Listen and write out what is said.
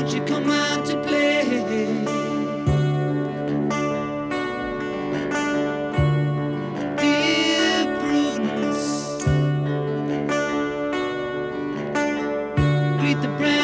won't you come out to play? Dear Prudence, greet the brand